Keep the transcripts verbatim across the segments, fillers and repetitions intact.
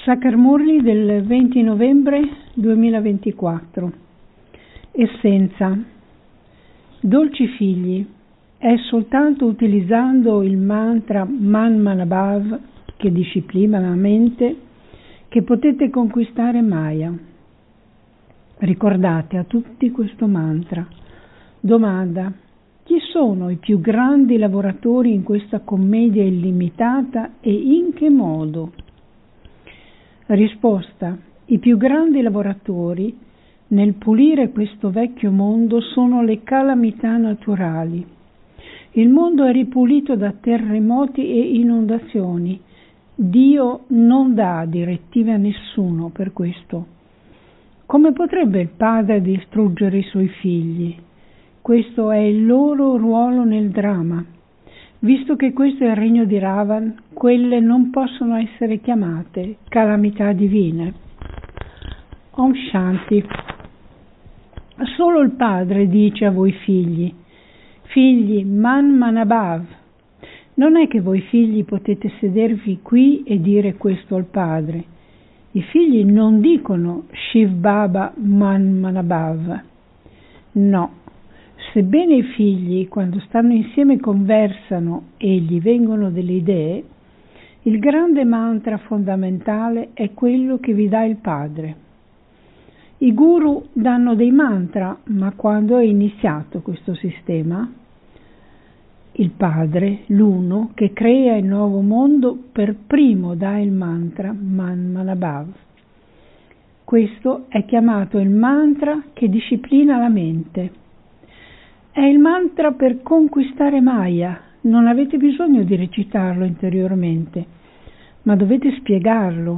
Sacramurli del venti novembre duemilaventiquattro. Essenza. Dolci figli, è soltanto utilizzando il mantra Man Manabhav, che disciplina la mente, che potete conquistare Maya. Ricordate a tutti questo mantra. Domanda: chi sono i più grandi lavoratori in questa commedia illimitata e in che modo? Risposta: i più grandi lavoratori nel pulire questo vecchio mondo sono le calamità naturali. Il mondo è ripulito da terremoti e inondazioni. Dio non dà direttive a nessuno per questo. Come potrebbe il padre distruggere i suoi figli? Questo è il loro ruolo nel dramma. Visto che questo è il regno di Ravan, quelle non possono essere chiamate calamità divine. Om Shanti. Solo il padre dice a voi figli: figli, Man Manabhav. Non è che voi figli potete sedervi qui e dire questo al padre. I figli non dicono Shiv Baba Man Manabhav. No. Sebbene i figli, quando stanno insieme, conversano e gli vengono delle idee, il grande mantra fondamentale è quello che vi dà il padre. I guru danno dei mantra, ma quando è iniziato questo sistema, il padre, l'uno, che crea il nuovo mondo, per primo dà il mantra Man Manabhav. Questo è chiamato il mantra che disciplina la mente. È il mantra per conquistare Maya. Non avete bisogno di recitarlo interiormente, ma dovete spiegarlo.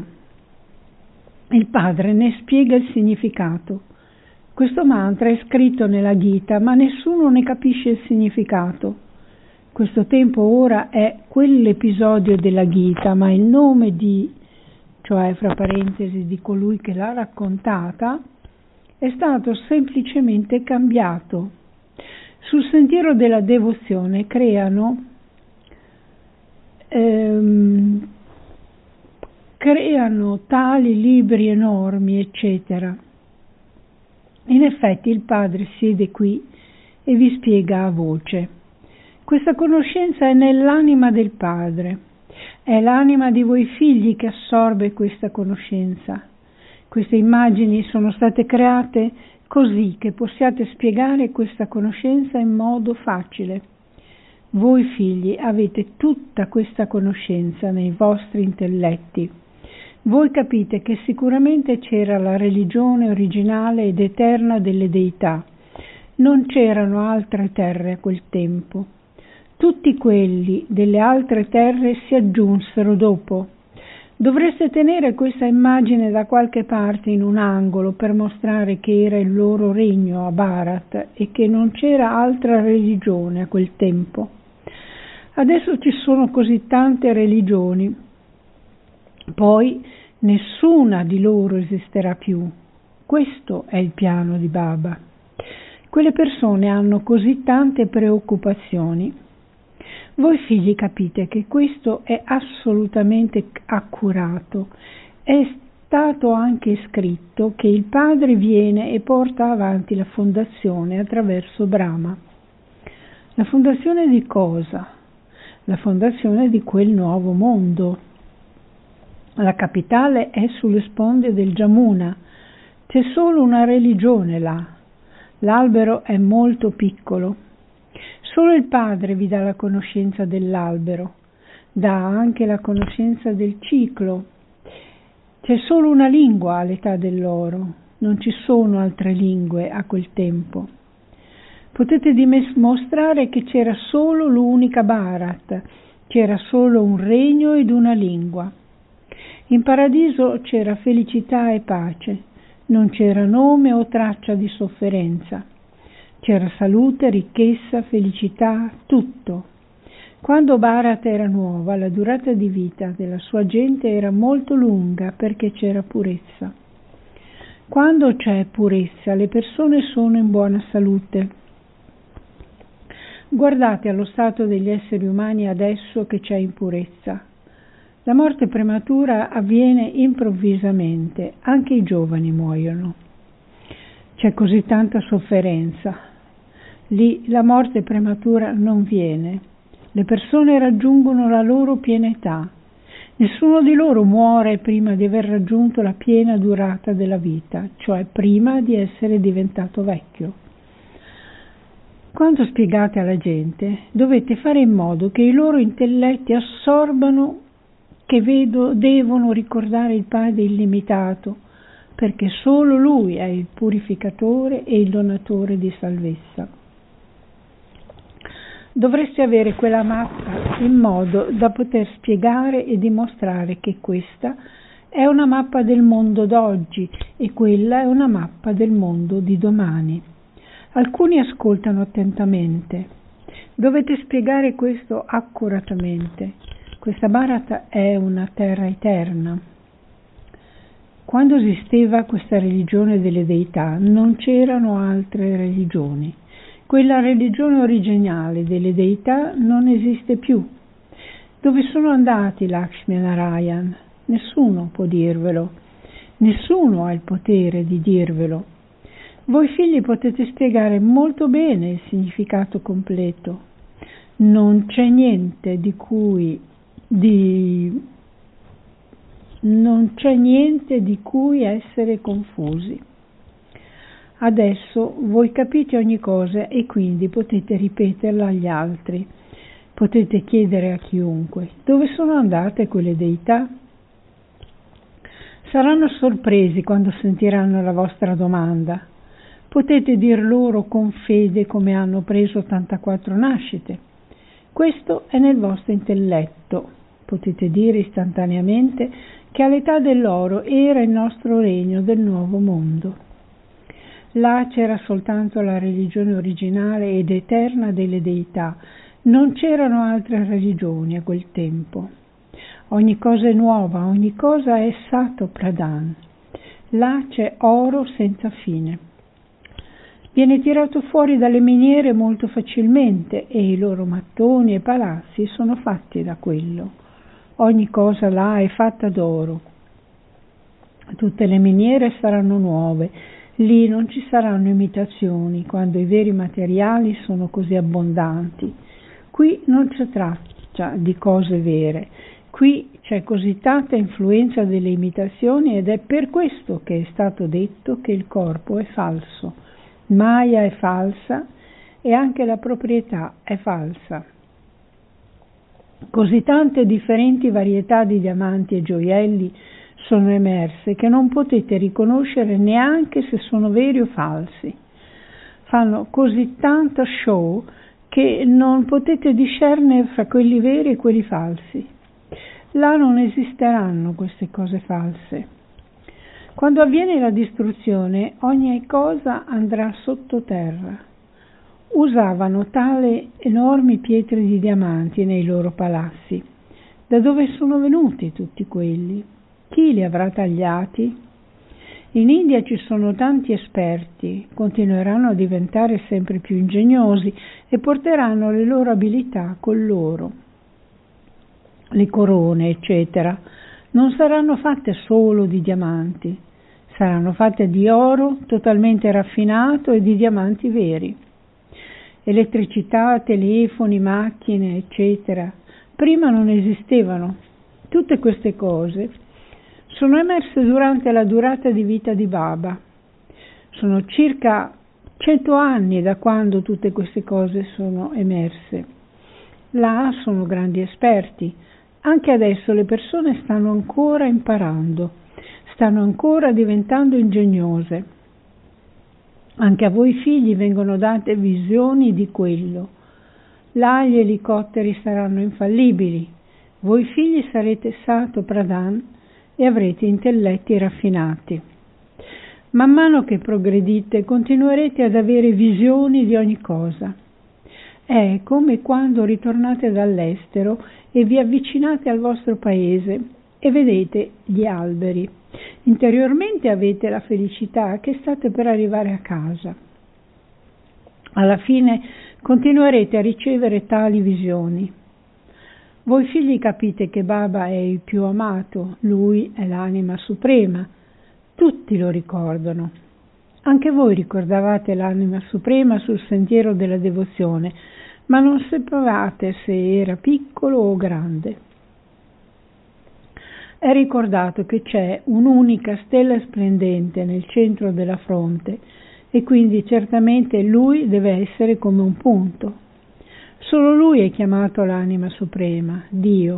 Il padre ne spiega il significato. Questo mantra è scritto nella Gita, ma nessuno ne capisce il significato. Questo tempo ora è quell'episodio della Gita, ma il nome di, cioè fra parentesi, di colui che l'ha raccontata, è stato semplicemente cambiato. Sul sentiero della devozione creano, ehm, creano tali libri enormi, eccetera. In effetti il padre siede qui e vi spiega a voce. Questa conoscenza è nell'anima del padre. È l'anima di voi figli che assorbe questa conoscenza. Queste immagini sono state create così che possiate spiegare questa conoscenza in modo facile. Voi figli avete tutta questa conoscenza nei vostri intelletti. Voi capite che sicuramente c'era la religione originale ed eterna delle deità. Non c'erano altre terre a quel tempo. Tutti quelli delle altre terre si aggiunsero dopo. Dovreste tenere questa immagine da qualche parte in un angolo per mostrare che era il loro regno a Bharat e che non c'era altra religione a quel tempo. Adesso ci sono così tante religioni, poi nessuna di loro esisterà più. Questo è il piano di Baba. Quelle persone hanno così tante preoccupazioni. Voi figli capite che questo è assolutamente accurato. È stato anche scritto che il padre viene e porta avanti la fondazione attraverso Brahma. La fondazione di cosa? La fondazione di quel nuovo mondo. La capitale è sulle sponde del Jamuna. C'è solo una religione là. L'albero è molto piccolo. Solo il padre vi dà la conoscenza dell'albero, dà anche la conoscenza del ciclo. C'è solo una lingua all'età dell'oro, non ci sono altre lingue a quel tempo. Potete dimostrare che c'era solo l'unica Bharat, c'era solo un regno ed una lingua. In paradiso c'era felicità e pace, non c'era nome o traccia di sofferenza. C'era salute, ricchezza, felicità, tutto. Quando Bharat era nuova, la durata di vita della sua gente era molto lunga perché c'era purezza. Quando c'è purezza, le persone sono in buona salute. Guardate allo stato degli esseri umani adesso che c'è impurezza. La morte prematura avviene improvvisamente, anche i giovani muoiono. C'è così tanta sofferenza. Lì la morte prematura non viene. Le persone raggiungono la loro piena età. Nessuno di loro muore prima di aver raggiunto la piena durata della vita, cioè prima di essere diventato vecchio. Quando spiegate alla gente, dovete fare in modo che i loro intelletti assorbano che vedo, devono ricordare il Padre illimitato, perché solo Lui è il purificatore e il donatore di salvezza. Dovreste avere quella mappa in modo da poter spiegare e dimostrare che questa è una mappa del mondo d'oggi e quella è una mappa del mondo di domani. Alcuni ascoltano attentamente. Dovete spiegare questo accuratamente. Questa Bharata è una terra eterna. Quando esisteva questa religione delle deità, non c'erano altre religioni. Quella religione originale delle deità non esiste più. Dove sono andati Lakshmi e Narayan? Nessuno può dirvelo. Nessuno ha il potere di dirvelo. Voi figli potete spiegare molto bene il significato completo. Non c'è niente di cui di non c'è niente di cui essere confusi. Adesso voi capite ogni cosa e quindi potete ripeterla agli altri. Potete chiedere a chiunque: dove sono andate quelle deità? Saranno sorpresi quando sentiranno la vostra domanda. Potete dir loro con fede come hanno preso ottantaquattro nascite. Questo è nel vostro intelletto. Potete dire istantaneamente che all'età dell'oro era il nostro regno del nuovo mondo. Là c'era soltanto la religione originale ed eterna delle deità. Non c'erano altre religioni a quel tempo. Ogni cosa è nuova, ogni cosa è Sato Pradhan. Là c'è oro senza fine. Viene tirato fuori dalle miniere molto facilmente e i loro mattoni e palazzi sono fatti da quello. Ogni cosa là è fatta d'oro. Tutte le miniere saranno nuove. Lì non ci saranno imitazioni quando i veri materiali sono così abbondanti. Qui non c'è traccia di cose vere. Qui c'è così tanta influenza delle imitazioni ed è per questo che è stato detto che il corpo è falso. Maya è falsa e anche la proprietà è falsa. Così tante differenti varietà di diamanti e gioielli sono emerse che non potete riconoscere neanche se sono veri o falsi. Fanno così tanto show che non potete discernere fra quelli veri e quelli falsi. Là non esisteranno queste cose false. Quando avviene la distruzione, ogni cosa andrà sottoterra. Usavano tale enormi pietre di diamanti nei loro palazzi. Da dove sono venuti tutti quelli? Chi li avrà tagliati? In India ci sono tanti esperti, continueranno a diventare sempre più ingegnosi e porteranno le loro abilità con loro. Le corone, eccetera, non saranno fatte solo di diamanti, saranno fatte di oro totalmente raffinato e di diamanti veri. Elettricità, telefoni, macchine, eccetera, prima non esistevano. Tutte queste cose sono emerse durante la durata di vita di Baba. Sono circa cento anni da quando tutte queste cose sono emerse. Là sono grandi esperti. Anche adesso le persone stanno ancora imparando, stanno ancora diventando ingegnose. Anche a voi figli vengono date visioni di quello. Là gli elicotteri saranno infallibili. Voi figli sarete Sato Pradhan e avrete intelletti raffinati. Man mano che progredite continuerete ad avere visioni di ogni cosa. È come quando ritornate dall'estero e vi avvicinate al vostro paese e vedete gli alberi. Interiormente avete la felicità che state per arrivare a casa. Alla fine continuerete a ricevere tali visioni. Voi figli capite che Baba è il più amato, lui è l'anima suprema. Tutti lo ricordano. Anche voi ricordavate l'anima suprema sul sentiero della devozione, ma non sapevate se era piccolo o grande. È ricordato che c'è un'unica stella splendente nel centro della fronte e quindi certamente lui deve essere come un punto. Solo lui è chiamato l'anima suprema, Dio.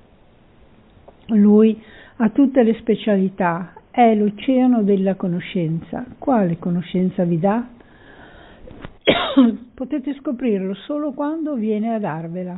Lui ha tutte le specialità, è l'oceano della conoscenza. Quale conoscenza vi dà? Potete scoprirlo solo quando viene a darvela.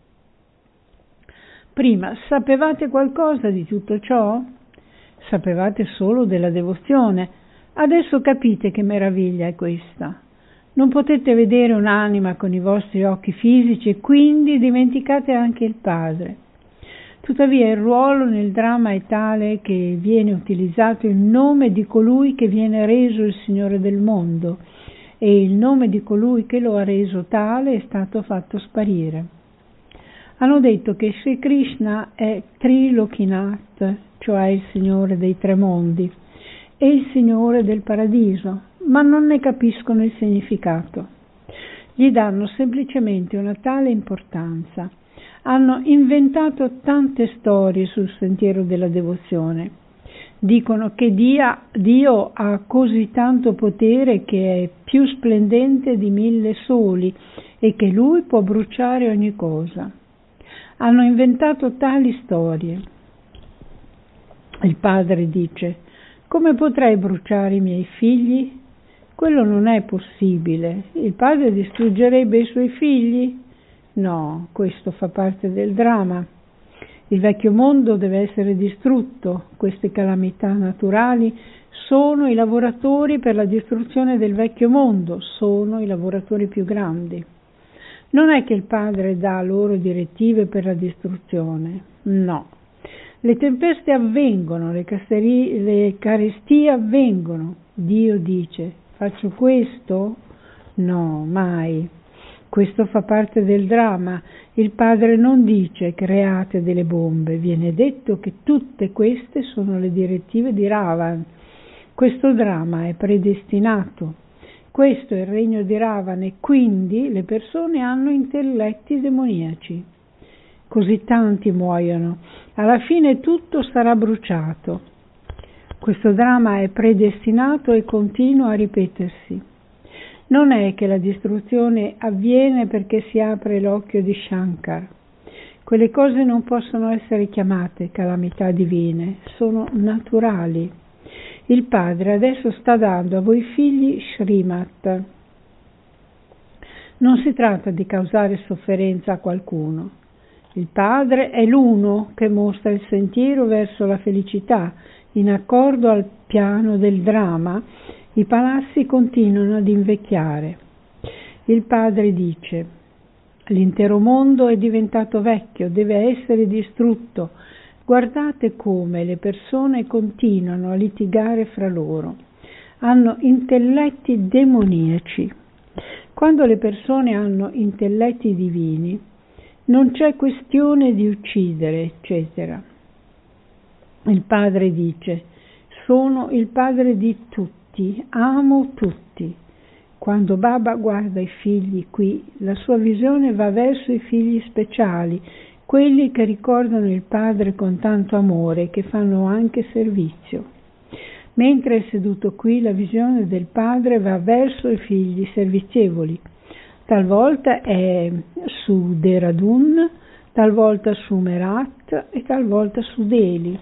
Prima, sapevate qualcosa di tutto ciò? Sapevate solo della devozione. Adesso capite che meraviglia è questa. Non potete vedere un'anima con i vostri occhi fisici e quindi dimenticate anche il Padre. Tuttavia il ruolo nel dramma è tale che viene utilizzato il nome di colui che viene reso il Signore del mondo e il nome di colui che lo ha reso tale è stato fatto sparire. Hanno detto che Sri Krishna è Trilokinath, cioè il Signore dei tre mondi, e il Signore del Paradiso, ma non ne capiscono il significato. Gli danno semplicemente una tale importanza. Hanno inventato tante storie sul sentiero della devozione. Dicono che Dia, Dio ha così tanto potere che è più splendente di mille soli e che Lui può bruciare ogni cosa. Hanno inventato tali storie. Il padre dice: come potrei bruciare i miei figli? Quello non è possibile. Il padre distruggerebbe i suoi figli? No, questo fa parte del dramma. Il vecchio mondo deve essere distrutto. Queste calamità naturali sono i lavoratori per la distruzione del vecchio mondo, sono i lavoratori più grandi. Non è che il padre dà loro direttive per la distruzione, no. Le tempeste avvengono, le, casteri, le carestie avvengono. Dio dice: faccio questo? No, mai. Questo fa parte del dramma. Il padre non dice create delle bombe, viene detto che tutte queste sono le direttive di Ravan. Questo dramma è predestinato. Questo è il regno di Ravan e quindi le persone hanno intelletti demoniaci. Così tanti muoiono. Alla fine tutto sarà bruciato. Questo dramma è predestinato e continua a ripetersi. Non è che la distruzione avviene perché si apre l'occhio di Shankar. Quelle cose non possono essere chiamate calamità divine, sono naturali. Il Padre adesso sta dando a voi figli Srimat. Non si tratta di causare sofferenza a qualcuno. Il Padre è l'uno che mostra il sentiero verso la felicità. In accordo al piano del dramma, i palazzi continuano ad invecchiare. Il Padre dice: l'intero mondo è diventato vecchio, deve essere distrutto. Guardate come le persone continuano a litigare fra loro. Hanno intelletti demoniaci. Quando le persone hanno intelletti divini, non c'è questione di uccidere, eccetera. Il Padre dice: sono il Padre di tutti, amo tutti. Quando Baba guarda i figli qui, la sua visione va verso i figli speciali, quelli che ricordano il Padre con tanto amore e che fanno anche servizio. Mentre è seduto qui, la visione del Padre va verso i figli servizievoli. Talvolta è su Dehradun, talvolta su Merat e talvolta su Delhi.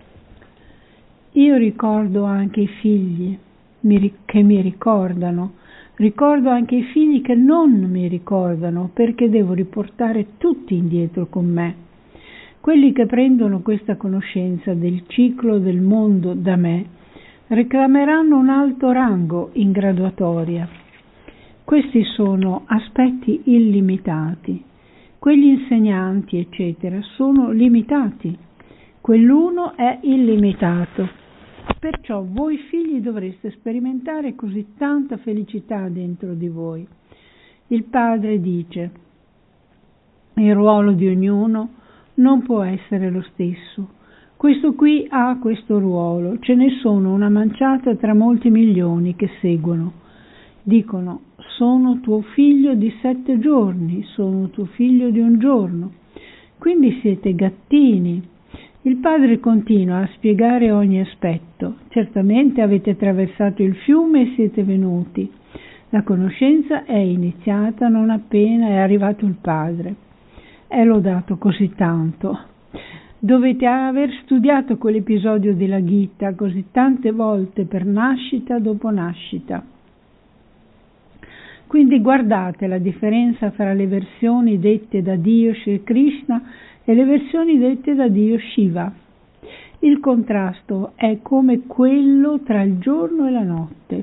Io ricordo anche i figli che mi ricordano, ricordo anche i figli che non mi ricordano, perché devo riportare tutti indietro con me. Quelli che prendono questa conoscenza del ciclo del mondo da me reclameranno un alto rango in graduatoria. Questi sono aspetti illimitati. Quegli insegnanti, eccetera, sono limitati. Quell'uno è illimitato. Perciò voi figli dovreste sperimentare così tanta felicità dentro di voi. Il Padre dice: il ruolo di ognuno non può essere lo stesso. Questo qui ha questo ruolo, ce ne sono una manciata tra molti milioni che seguono. Dicono: sono tuo figlio di sette giorni, sono tuo figlio di un giorno. Quindi siete gattini. Il padre continua a spiegare ogni aspetto. Certamente avete attraversato il fiume e siete venuti. La conoscenza è iniziata non appena è arrivato il padre. È lodato così tanto. Dovete aver studiato quell'episodio della Gita così tante volte per nascita dopo nascita. Quindi guardate la differenza fra le versioni dette da Dio Shri Krishna e le versioni dette da Dio Shiva. Il contrasto è come quello tra il giorno e la notte.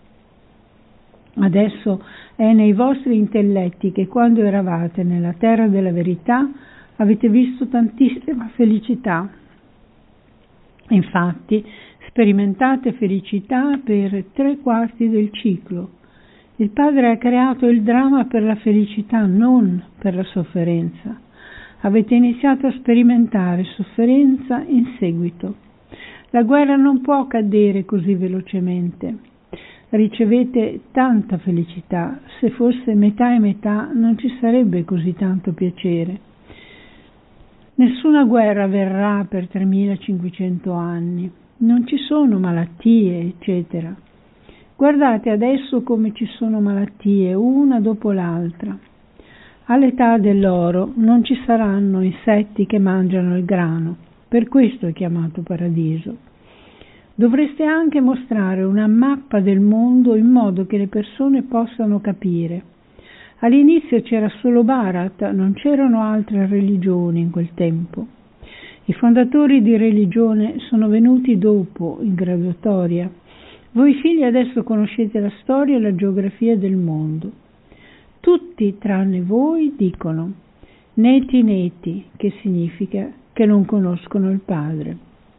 Adesso è nei vostri intelletti che quando eravate nella terra della verità avete visto tantissima felicità. Infatti, sperimentate felicità per tre quarti del ciclo. Il Padre ha creato il dramma per la felicità, non per la sofferenza. Avete iniziato a sperimentare sofferenza in seguito. La guerra non può cadere così velocemente. Ricevete tanta felicità. Se fosse metà e metà, non ci sarebbe così tanto piacere. Nessuna guerra avverrà per tremilacinquecento anni. Non ci sono malattie, eccetera. Guardate adesso come ci sono malattie, una dopo l'altra. All'età dell'oro non ci saranno insetti che mangiano il grano, per questo è chiamato paradiso. Dovreste anche mostrare una mappa del mondo in modo che le persone possano capire. All'inizio c'era solo Bharat, non c'erano altre religioni in quel tempo. I fondatori di religione sono venuti dopo, in graduatoria. Voi figli adesso conoscete la storia e la geografia del mondo. Tutti tranne voi dicono neti neti, che significa che non conoscono il Padre.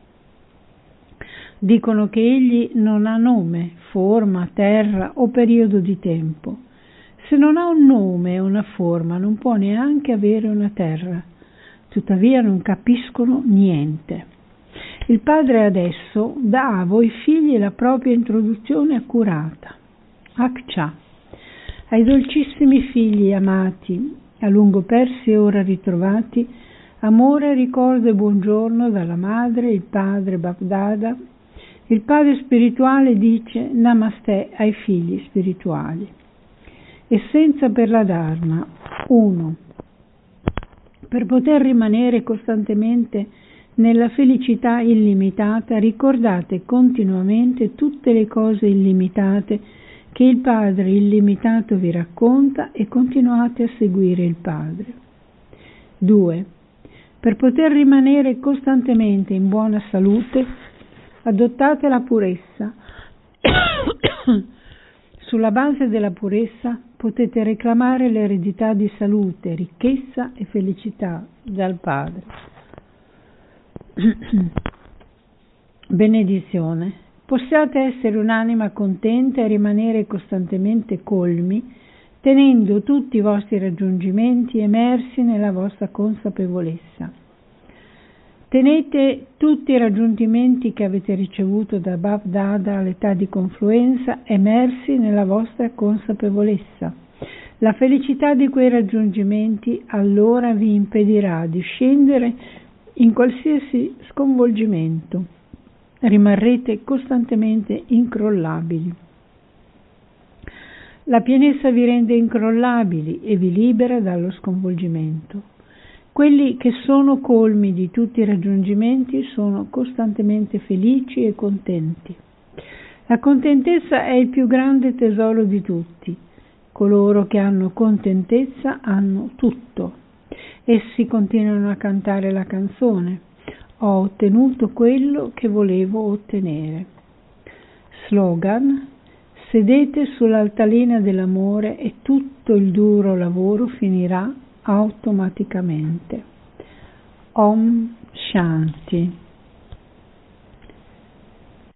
Dicono che egli non ha nome, forma, terra o periodo di tempo. Se non ha un nome e una forma non può neanche avere una terra. Tuttavia non capiscono niente. Il Padre adesso dà a voi figli la propria introduzione accurata. Akcha. Ai dolcissimi figli amati, a lungo persi e ora ritrovati, amore, ricordo e buongiorno dalla madre, il padre Bapdada. Il padre spirituale dice Namaste ai figli spirituali. Essenza per la Dharma. uno. Per poter rimanere costantemente nella felicità illimitata, ricordate continuamente tutte le cose illimitate che il Padre illimitato vi racconta e continuate a seguire il Padre. due. Per poter rimanere costantemente in buona salute, adottate la purezza. Sulla base della purezza potete reclamare l'eredità di salute, ricchezza e felicità dal Padre. Benedizione. Possiate essere un'anima contenta e rimanere costantemente colmi, tenendo tutti i vostri raggiungimenti emersi nella vostra consapevolezza. Tenete tutti i raggiungimenti che avete ricevuto da Bapdada all'età di confluenza emersi nella vostra consapevolezza. La felicità di quei raggiungimenti allora vi impedirà di scendere in qualsiasi sconvolgimento. Rimarrete costantemente incrollabili. La pienezza vi rende incrollabili e vi libera dallo sconvolgimento. Quelli che sono colmi di tutti i raggiungimenti sono costantemente felici e contenti. La contentezza è il più grande tesoro di tutti. Coloro che hanno contentezza hanno tutto. Essi continuano a cantare la canzone: ho ottenuto quello che volevo ottenere. Slogan: sedete sull'altalena dell'amore e tutto il duro lavoro finirà automaticamente. Om Shanti.